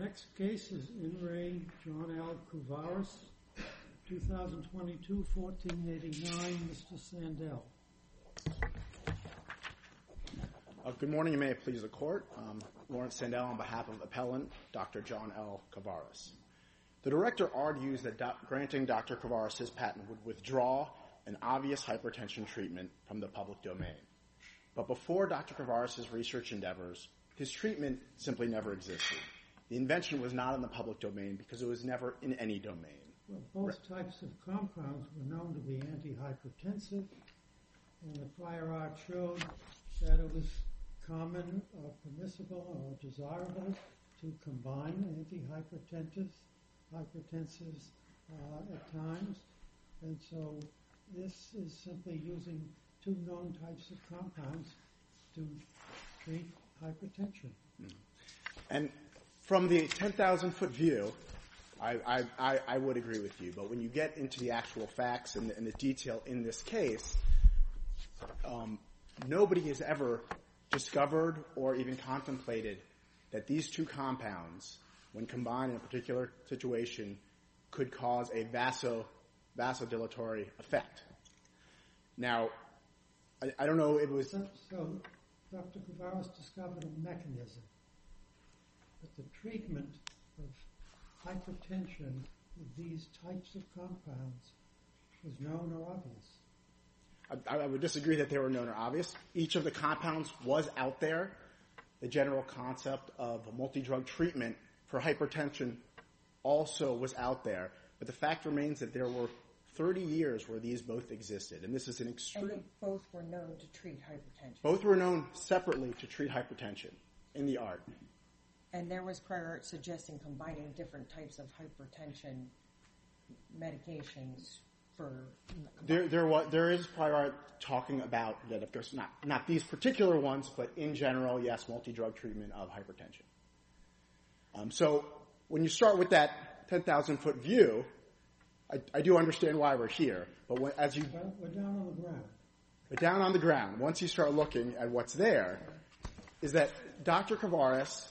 Next case is In Re John L. Kouvaris, 2022, 1489, Mr. Sandell. Good morning, and may it please the Court. Lawrence Sandell on behalf of appellant Dr. John L. Kouvaris. The director argues that granting Dr. Kouvaris his patent would withdraw an obvious hypertension treatment from the public domain. But before Dr. Kouvaris' research endeavors, his treatment simply never existed. The invention was not in the public domain because it was never in any domain. Well, both types of compounds were known to be antihypertensive, and the prior art showed that it was common or permissible or desirable to combine antihypertensives at times. And so this is simply using two known types of compounds to treat hypertension. And from the 10,000-foot view, I would agree with you. But when you get into the actual facts and the detail in this case, nobody has ever discovered or even contemplated that these two compounds, when combined in a particular situation, could cause a vasodilatory effect. Now, I don't know if it was... So Dr. Kouvaris discovered a mechanism that the treatment of hypertension with these types of compounds was known or obvious. I would disagree that they were known or obvious. Each of the compounds was out there. The general concept of a multi-drug treatment for hypertension also was out there. But the fact remains that there were 30 years where these both existed. And this is an extreme... And they both were known to treat hypertension. Both were known separately to treat hypertension in the art. And there was prior art suggesting combining different types of hypertension medications for... There is prior art talking about that, of course, not these particular ones, but in general, yes, multi-drug treatment of hypertension. So when you start with that 10,000-foot view, I do understand why we're here. But we're down on the ground. But down on the ground, once you start looking at what's there, is that Dr. Kouvaris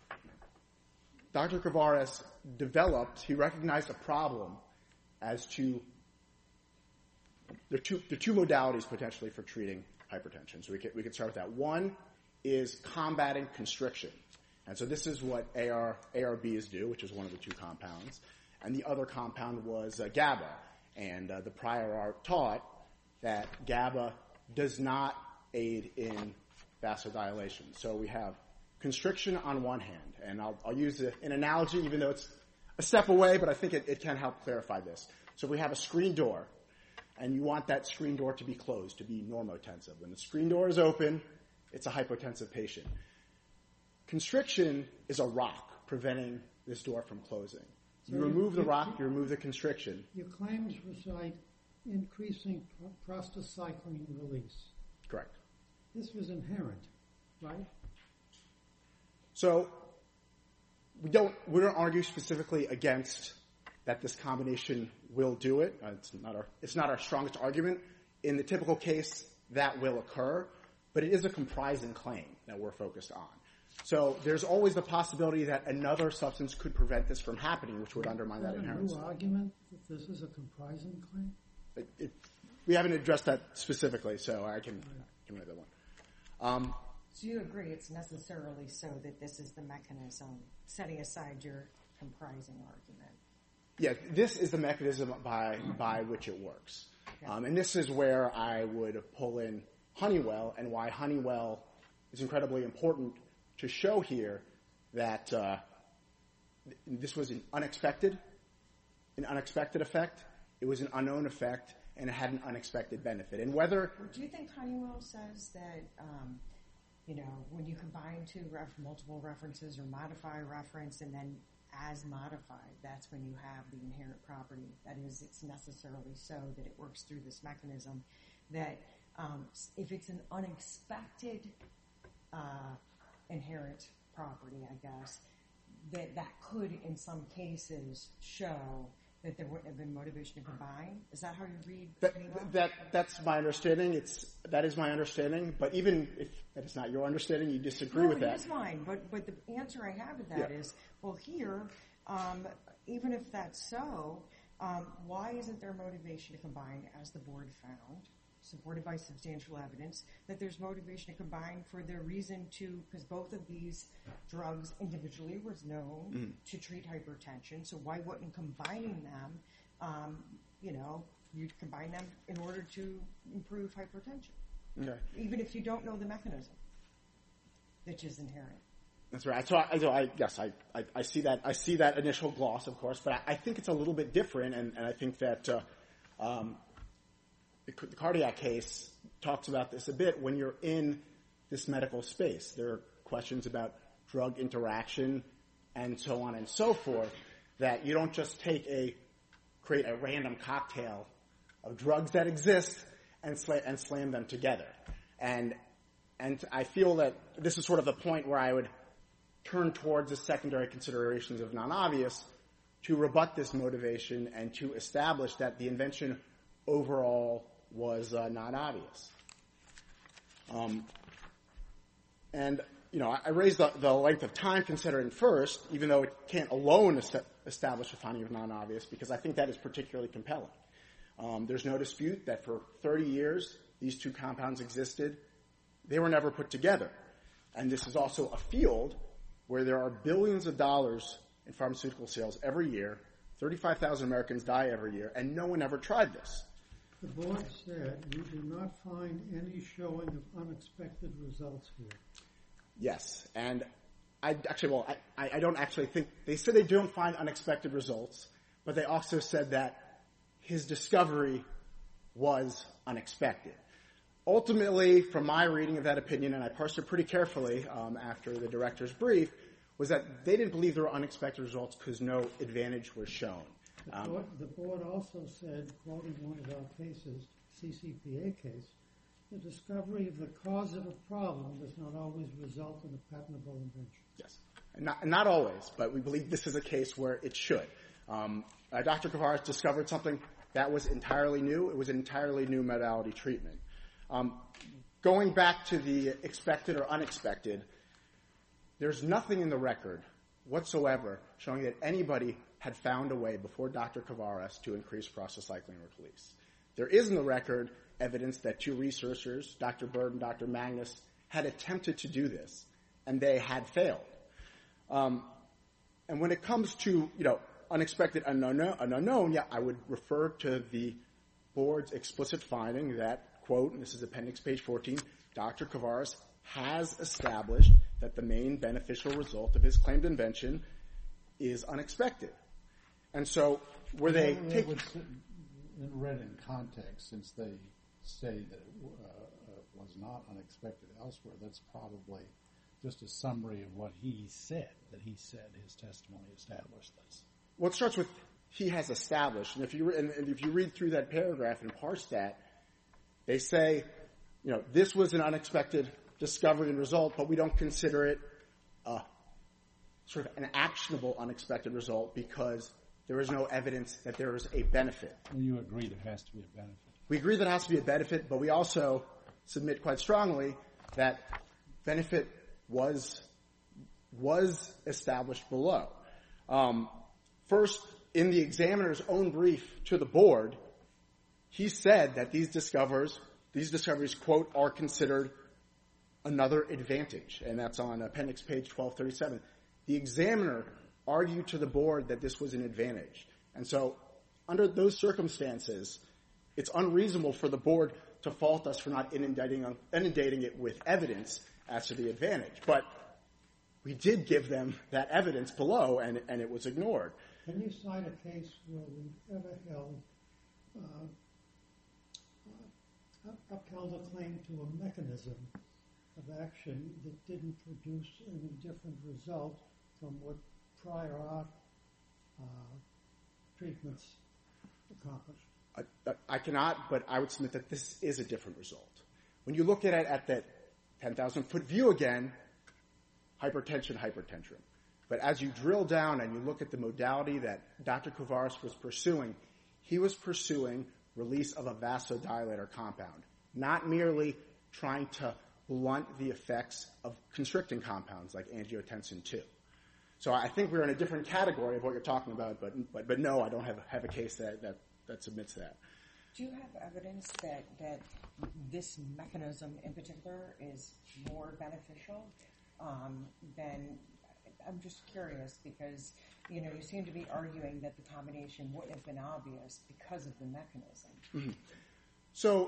developed, he recognized a problem as to the two modalities potentially for treating hypertension. So we could start with that. One is combating constriction. And so this is what ARBs do, which is one of the two compounds. And the other compound was GABA. And the prior art taught that GABA does not aid in vasodilation. So we have constriction on one hand. And I'll use an analogy, even though it's a step away, but I think it can help clarify this. So we have a screen door, and you want that screen door to be closed, to be normotensive. When the screen door is open, it's a hypotensive patient. Constriction is a rock preventing this door from closing. You remove the rock, you remove the constriction. Your claims recite increasing prostacyclin release. Correct. This was inherent, right? So we don't argue specifically against that this combination will do it. It's not our strongest argument. In the typical case, that will occur, but it is a comprising claim that we're focused on. So there's always the possibility that another substance could prevent this from happening, which would undermine that inherency. Is that a new argument that this is a comprising claim? We haven't addressed that specifically, so I can make that one. So you agree it's necessarily so that this is the mechanism, setting aside your comprising argument? Yeah, this is the mechanism by which it works. Okay. And this is where I would pull in Honeywell and why Honeywell is incredibly important to show here that this was an unexpected effect, it was an unknown effect, and it had an unexpected benefit. And whether... Do you think Honeywell says that, when you combine multiple references or modify a reference and then as modified, that's when you have the inherent property. That is, it's necessarily so that it works through this mechanism, that if it's an unexpected inherent property, I guess, that could in some cases show that there wouldn't have been motivation to combine? Is that how you read? That's my understanding. That is my understanding. But even if that is not your understanding, you disagree with that. No, it is mine. But the answer I have to that is, well, here, even if that's so, why isn't there motivation to combine, as the board found, supported by substantial evidence, that there's motivation to combine for the reason to, because both of these drugs individually was known to treat hypertension, so why wouldn't combining them, you'd combine them in order to improve hypertension? Okay. Even if you don't know the mechanism, which is inherent. That's right. So I see that. I see that initial gloss, of course, but I think it's a little bit different, and I think that the cardiac case talks about this a bit. When you're in this medical space, there are questions about drug interaction and so on and so forth, that you don't just create a random cocktail of drugs that exist and slam them together. And I feel that this is sort of the point where I would turn towards the secondary considerations of non-obvious to rebut this motivation and to establish that the invention overall was not obvious. I raised the length of time considering first, even though it can't alone establish a finding of non-obvious, because I think that is particularly compelling. There's no dispute that for 30 years these two compounds existed. They were never put together. And this is also a field where there are billions of dollars in pharmaceutical sales every year. 35,000 Americans die every year, and no one ever tried this. The board said you do not find any showing of unexpected results here. Yes, and I don't actually think they said they don't find unexpected results, but they also said that his discovery was unexpected. Ultimately, from my reading of that opinion, and I parsed it pretty carefully after the director's brief, was that they didn't believe there were unexpected results because no advantage was shown. The board also said, quoting one of our cases, CCPA case, the discovery of the cause of a problem does not always result in a patentable invention. Yes, not always, but we believe this is a case where it should. Dr. Kavares discovered something that was entirely new. It was an entirely new modality treatment. Going back to the expected or unexpected, there's nothing in the record whatsoever showing that anybody had found a way before Dr. Kavares to increase prostacyclin release. There is in the record evidence that two researchers, Dr. Bird and Dr. Magnus, had attempted to do this, and they had failed. And when it comes to, unexpected and unknown, I would refer to the board's explicit finding that, quote, and this is appendix page 14, Dr. Kavares has established that the main beneficial result of his claimed invention is unexpected. And so were they taking... read in context, since they say that it was not unexpected elsewhere, that's probably just a summary of what he said, that he said his testimony established this. Well, it starts with he has established. And if you read through that paragraph and parse that, they say, this was an unexpected discovery and result, but we don't consider it sort of an actionable unexpected result because there is no evidence that there is a benefit. Well, you agree there has to be a benefit. We agree that it has to be a benefit, but we also submit quite strongly that benefit was established below. First, in the examiner's own brief to the board, he said that these discoveries, quote, are considered another advantage, and that's on appendix page 1237. The examiner argued to the board that this was an advantage. And so under those circumstances, it's unreasonable for the board to fault us for not inundating it with evidence as to the advantage. But we did give them that evidence below, and it was ignored. Can you cite a case where we've ever upheld a claim to a mechanism of action that didn't produce any different result from what prior art treatments accomplished? I cannot, but I would submit that this is a different result. When you look at it at that 10,000-foot view again, hypertension. But as you drill down and you look at the modality that Dr. Kovaris was pursuing, he was pursuing release of a vasodilator compound, not merely trying to blunt the effects of constricting compounds like angiotensin II. So I think we're in a different category of what you're talking about, but no, I don't have a case that submits that. Do you have evidence that this mechanism in particular is more beneficial than? I'm just curious because you seem to be arguing that the combination wouldn't have been obvious because of the mechanism. Mm-hmm. So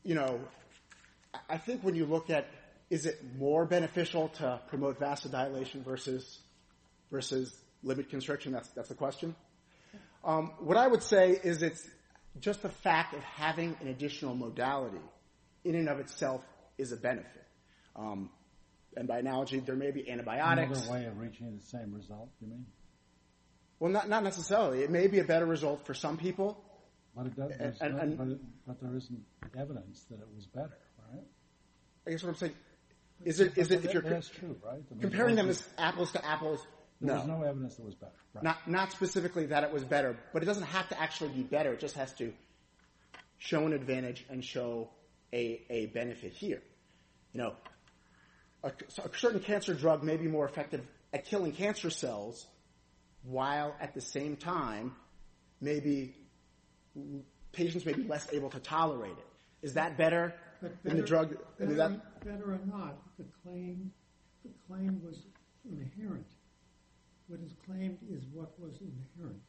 I think when you look at is it more beneficial to promote vasodilation versus limit constriction, that's the question. What I would say is it's just the fact of having an additional modality in and of itself is a benefit. And by analogy, there may be antibiotics. Another way of reaching the same result, you mean? Well, not necessarily. It may be a better result for some people. But but there isn't evidence that it was better, right? I guess what I'm saying is it if you're that's true, right? comparing them as apples to apples. There was no evidence that it was better. Right. Not specifically that it was better, but it doesn't have to actually be better. It just has to show an advantage and show a benefit here. A certain cancer drug may be more effective at killing cancer cells, while at the same time, maybe patients may be less able to tolerate it. Is that better than the drug? Better or not, the claim was inherent. What is claimed is what was inherent.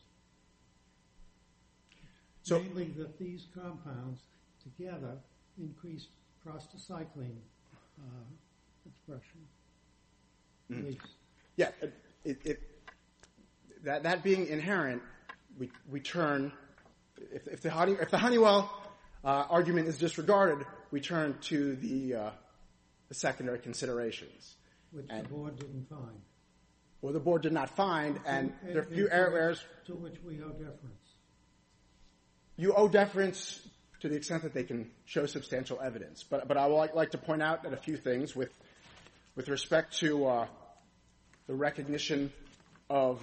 Namely, that these compounds together increased prostacyclin expression. Mm-hmm. Yeah, that being inherent, we turn. If the Honeywell argument is disregarded, we turn to the secondary considerations, which the board didn't find. Well, the board did not find, and there are a few errors to which we owe deference. You owe deference to the extent that they can show substantial evidence. But I would like to point out that a few things with respect to the recognition of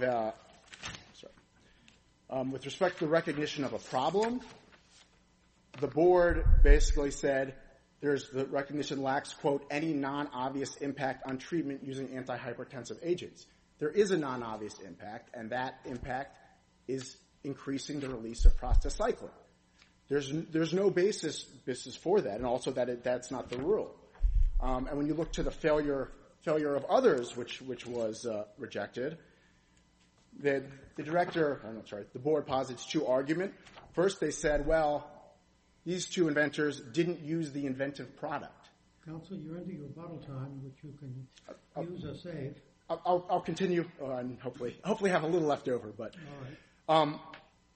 with respect to the recognition of a problem, the board basically said the recognition lacks, quote, any non-obvious impact on treatment using antihypertensive agents. There is a non-obvious impact, and that impact is increasing the release of prostacyclin. There's no basis for that, and also that's not the rule. And when you look to the failure of others, which was rejected, the board posits two arguments. First, they said, well, these two inventors didn't use the inventive product. Counsel, you're into your rebuttal time, which you can use or save. I'll continue and hopefully have a little left over. But all right.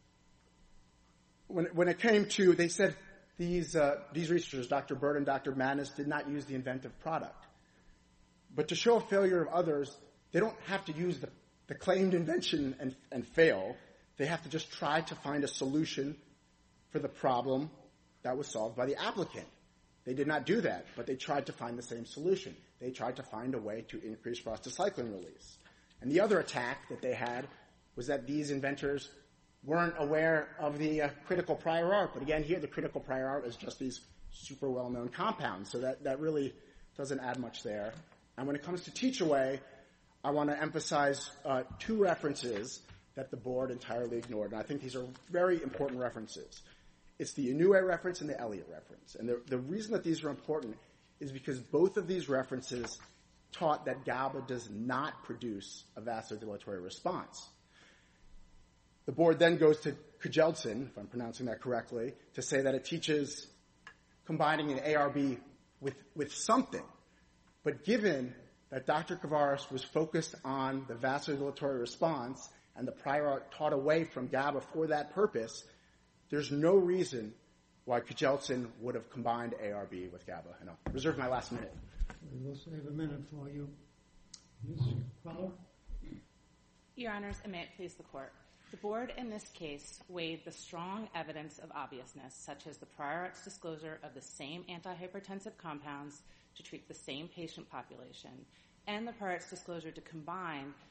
When it came to, they said these researchers, Dr. Bird and Dr. Madness, did not use the inventive product. But to show a failure of others, they don't have to use the claimed invention and fail. They have to just try to find a solution for the problem that was solved by the applicant. They did not do that, but they tried to find the same solution. They tried to find a way to increase prostacyclin release. And the other attack that they had was that these inventors weren't aware of the critical prior art. But again, here the critical prior art is just these super well-known compounds, so that really doesn't add much there. And when it comes to Teach-Away, I want to emphasize two references that the board entirely ignored, and I think these are very important references. It's the Inoue reference and the Elliott reference. And the reason that these are important is because both of these references taught that GABA does not produce a vasodilatory response. The board then goes to Kjelsen, if I'm pronouncing that correctly, to say that it teaches combining an ARB with something. But given that Dr. Kovaris was focused on the vasodilatory response and the prior art taught away from GABA for that purpose, there's no reason why Kjelsen would have combined ARB with GABA. And I'll reserve my last minute. We'll save a minute for you. Ms. Feller? Your Honors, and may it please the Court. The board in this case weighed the strong evidence of obviousness, such as the prior art's disclosure of the same antihypertensive compounds to treat the same patient population, and the prior art's disclosure to combine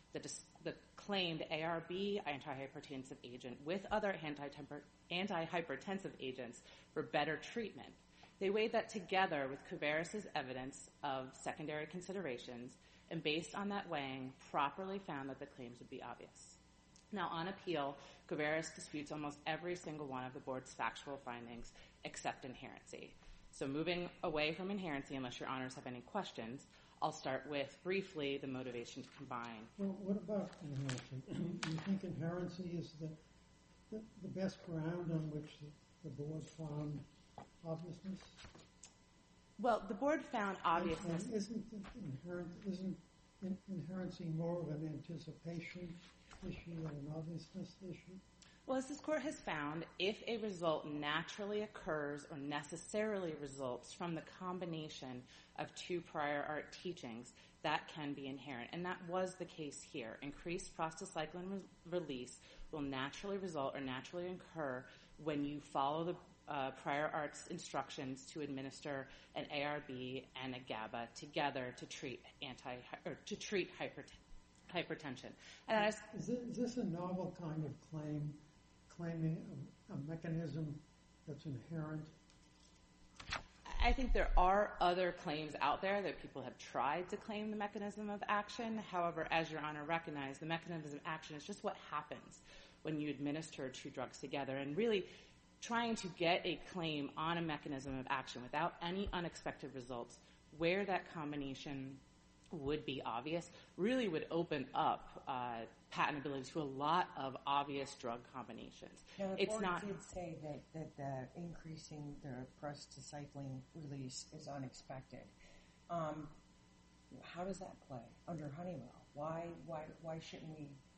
the claimed ARB antihypertensive agent with other antihypertensive agents for better treatment. They weighed that together with Kuvaris's evidence of secondary considerations, and based on that weighing, properly found that the claims would be obvious. Now, on appeal, Kuvaris disputes almost every single one of the board's factual findings except inherency. So moving away from inherency, unless your honors have any questions, I'll start with, briefly, the motivation to combine. Well, what about inherency? Do you think inherency is the best ground on which the board found obviousness? Well, the board found obviousness. And isn't inherency more of an anticipation issue than an obviousness issue? Well, as this court has found, if a result naturally occurs or necessarily results from the combination of two prior art teachings, that can be inherent. And that was the case here. Increased prostacyclin release will naturally result or naturally occur when you follow the prior art's instructions to administer an ARB and a GABA together to treat hypertension. And is this a novel kind of claiming a mechanism that's inherent? I think there are other claims out there that people have tried to claim the mechanism of action. However, as Your Honor recognized, the mechanism of action is just what happens when you administer two drugs together. And really, trying to get a claim on a mechanism of action without any unexpected results where that combination would be obvious really would open up patentability to a lot of obvious drug combinations. Now, the it's board not. did say that the increasing the prostacyclin release is unexpected. How does that play under Honeywell? Why shouldn't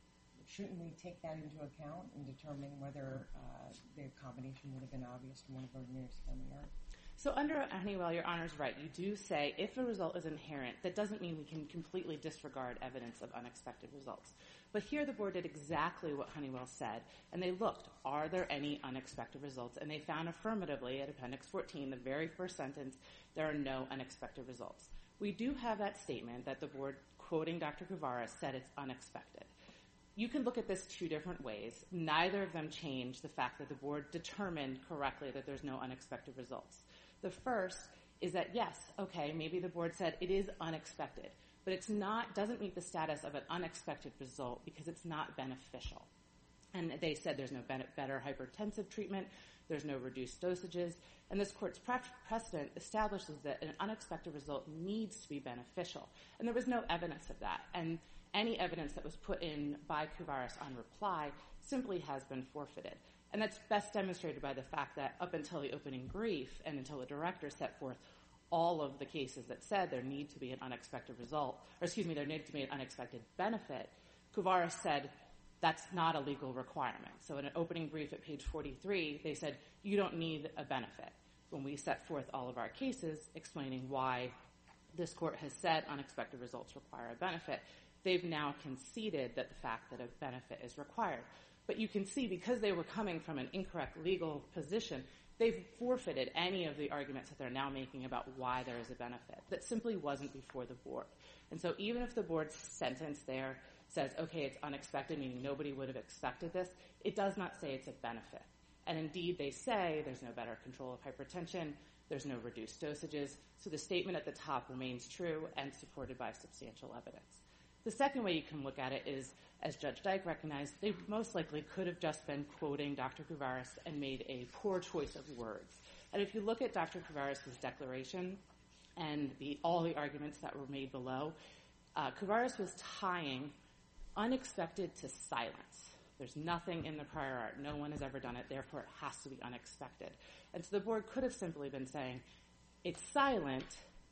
we take that into account in determining whether the combination would have been obvious from one of ordinary skill in the art? So under Honeywell, Your Honor's right. You do say if a result is inherent, that doesn't mean we can completely disregard evidence of unexpected results. But here the board did exactly what Honeywell said, and they looked, are there any unexpected results? And they found affirmatively at Appendix 14, the very first sentence, there are no unexpected results. We do have that statement that the board, quoting Dr. Kuvaris, said it's unexpected. You can look at this two different ways. Neither of them change the fact that the board determined correctly that there's no unexpected results. The first is that, yes, okay, maybe the board said it is unexpected, but it's not, doesn't meet the status of an unexpected result because it's not beneficial. And they said there's no better hypertensive treatment, there's no reduced dosages, and this court's precedent establishes that an unexpected result needs to be beneficial. And there was no evidence of that. And any evidence that was put in by Kuvaris on reply simply has been forfeited. And that's best demonstrated by the fact that up until the opening brief and until the director set forth all of the cases that said there need to be an unexpected result, or excuse me, there needed to be an unexpected benefit, Kuvaris said that's not a legal requirement. So in an opening brief at page 43, they said you don't need a benefit. When we set forth all of our cases explaining why this court has said unexpected results require a benefit, they've now conceded that the fact that a benefit is required. But you can see because they were coming from an incorrect legal position, they've forfeited any of the arguments that they're now making about why there is a benefit. That simply wasn't before the board. And so even if the board's sentence there says, okay, it's unexpected, meaning nobody would have expected this, it does not say it's a benefit. And indeed, they say there's no better control of hypertension, there's no reduced dosages, so the statement at the top remains true and supported by substantial evidence. The second way you can look at it is, as Judge Dyke recognized, they most likely could have just been quoting Dr. Kuvaris and made a poor choice of words. And if you look at Dr. Kuvaris' declaration and all the arguments that were made below, Kuvaris was tying unexpected to silence. There's nothing in the prior art. No one has ever done it. Therefore, it has to be unexpected. And so the board could have simply been saying, it's silent,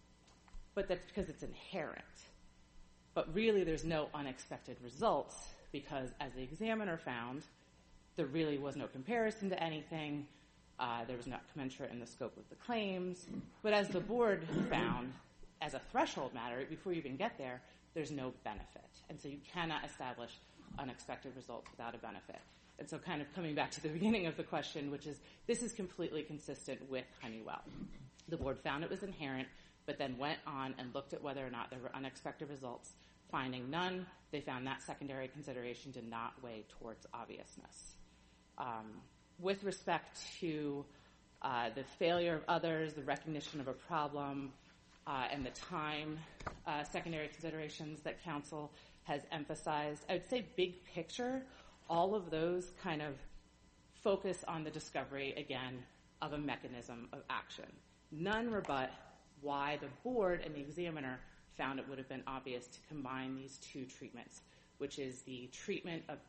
but that's because it's inherent. But really, there's no unexpected results because, as the examiner found, there really was no comparison to anything. There was not commensurate in the scope of the claims. But as the board found, as a threshold matter, before you even get there, there's no benefit. And so you cannot establish unexpected results without a benefit. And so kind of coming back to the beginning of the question, which is this is completely consistent with Honeywell. The board found it was inherent, but then went on and looked at whether or not there were unexpected results, finding none, they found that secondary consideration did not weigh towards obviousness. With respect to the failure of others, the recognition of a problem, and the time secondary considerations that counsel has emphasized, I would say big picture, all of those kind of focus on the discovery, again, of a mechanism of action. None rebut why the board and the examiner found it would have been obvious to combine these two treatments, which is the treatment of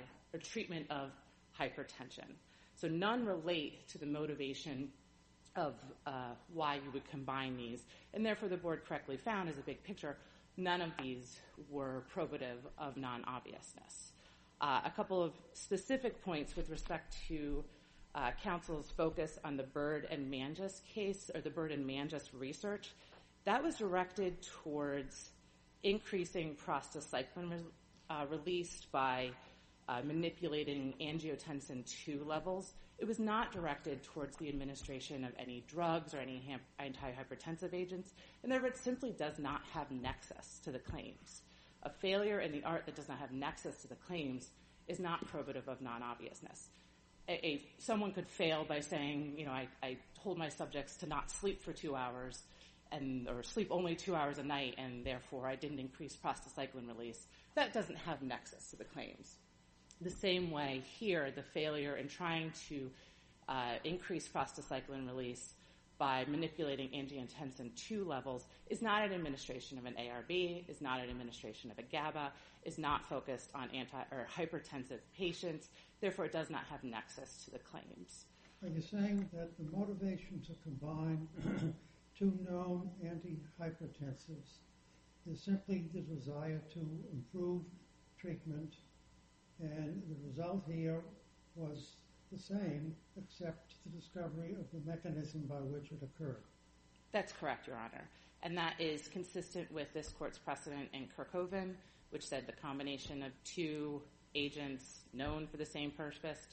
hypertension. So none relate to the motivation of why you would combine these, and therefore the board correctly found, as a big picture, none of these were probative of non-obviousness. A couple of specific points with respect to counsel's focus on the Bird and Manges case, or the Bird and Manges research. That was directed towards increasing prostacyclin released by manipulating angiotensin II levels. It was not directed towards the administration of any drugs or any antihypertensive agents, and therefore it simply does not have nexus to the claims. A failure in the art that does not have nexus to the claims is not probative of non-obviousness. Someone could fail by saying, I told my subjects to not sleep for 2 hours or sleep only 2 hours a night, and therefore I didn't increase prostacyclin release. That doesn't have nexus to the claims. The same way here, the failure in trying to increase prostacyclin release by manipulating angiotensin II levels is not an administration of an ARB, is not an administration of a GABA, is not focused on hypertensive patients. Therefore, it does not have nexus to the claims. Are you saying that the motivation to combine two known antihypertensives is simply the desire to improve treatment, and the result here was the same, except the discovery of the mechanism by which it occurred? That's correct, Your Honor. And that is consistent with this court's precedent in Kerkhoven, which said the combination of two agents known for the same purpose to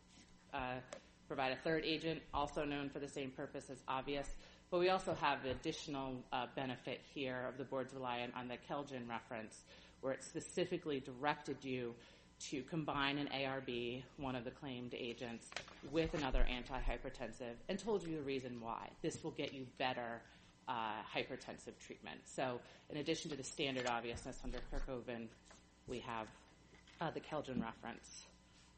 provide a third agent also known for the same purpose is obvious. But we also have the additional benefit here of the board's reliance on the Kelgen reference, where it specifically directed you to combine an ARB, one of the claimed agents, with another antihypertensive, and told you the reason why. This will get you better hypertensive treatment. So in addition to the standard obviousness under Kerkhoven, we have the Kelgen reference.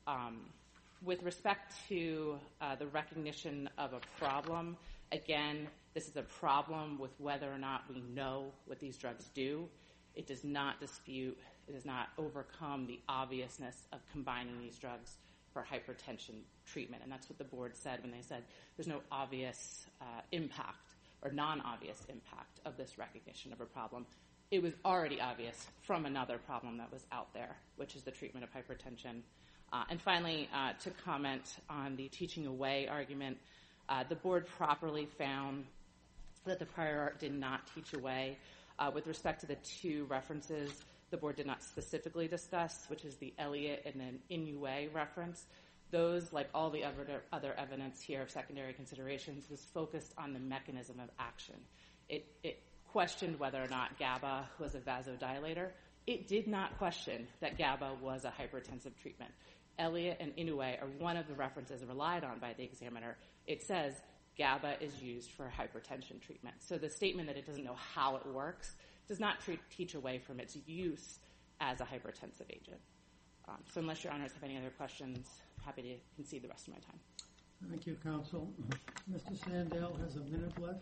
With respect to the recognition of a problem, again, this is a problem with whether or not we know what these drugs do. It does not dispute, it does not overcome the obviousness of combining these drugs for hypertension treatment. And that's what the board said when they said there's no obvious impact or non-obvious impact of this recognition of a problem. It was already obvious from another problem that was out there, which is the treatment of hypertension. And finally, to comment on the teaching away argument, the board properly found that the prior art did not teach away. With respect to the two references the board did not specifically discuss, which is the Elliott and then Inoue reference, those, like all the other evidence here of secondary considerations, was focused on the mechanism of action. It questioned whether or not GABA was a vasodilator. It did not question that GABA was a hypertensive treatment. Elliott and Inoue are one of the references relied on by the examiner. It says GABA is used for hypertension treatment. So the statement that it doesn't know how it works does not teach away from its use as a hypertensive agent. So unless your honors have any other questions, I'm happy to concede the rest of my time. Thank you, counsel. Mr. Sandell has a minute left.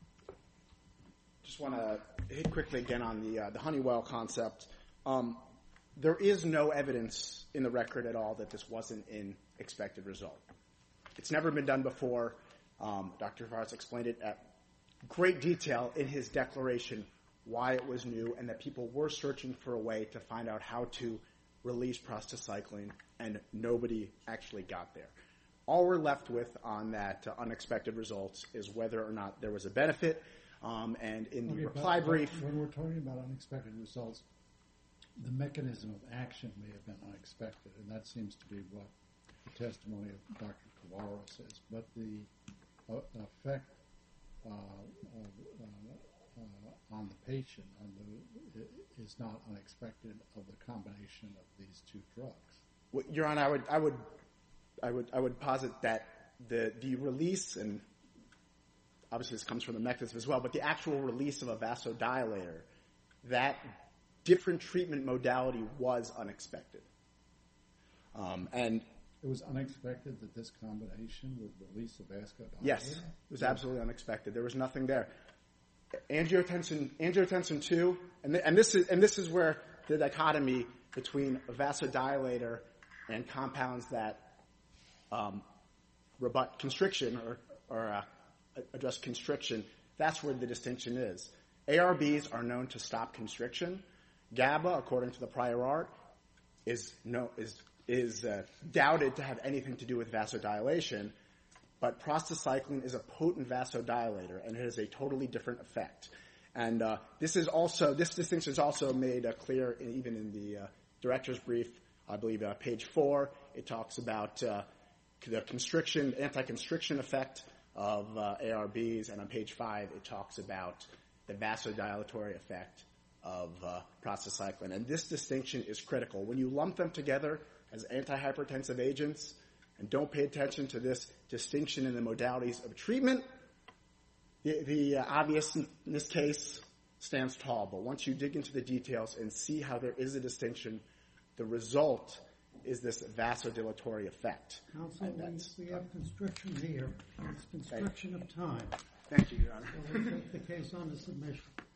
Just want to hit quickly again on the Honeywell concept. There is no evidence in the record at all that this wasn't an expected result. It's never been done before. Dr. Fares explained it at great detail in his declaration why it was new and that people were searching for a way to find out how to release prostacyclin, and nobody actually got there. All we're left with on that unexpected results is whether or not there was a benefit. And in the reply brief... When we're talking about unexpected results, the mechanism of action may have been unexpected, and that seems to be what the testimony of Dr. Kawara says. But the effect on the patient is not unexpected of the combination of these two drugs. Well, Your Honor, I would posit that the release, and obviously this comes from the mechanism as well, but the actual release of a vasodilator, that different treatment modality was unexpected. And it was unexpected that this combination would release a vasodilator? Yes, it was absolutely unexpected. There was nothing there. Angiotensin 2, and this is where the dichotomy between a vasodilator and compounds that rebut constriction or address constriction, that's where the distinction is. ARBs are known to stop constriction. GABA, according to the prior art, is doubted to have anything to do with vasodilation, but prostacyclin is a potent vasodilator, and it has a totally different effect. And this distinction is also made clear even in the director's brief. I believe page 4, it talks about the anti-constriction effect of ARBs, and on page 5, it talks about the vasodilatory effect of prostacyclin. And this distinction is critical. When you lump them together as antihypertensive agents and don't pay attention to this distinction in the modalities of treatment, the obviousness case stands tall. But once you dig into the details and see how there is a distinction, the result is this vasodilatory effect. Counsel, we have constriction here. It's constriction of time. Thank you, Your Honor. So we'll take the case under submission.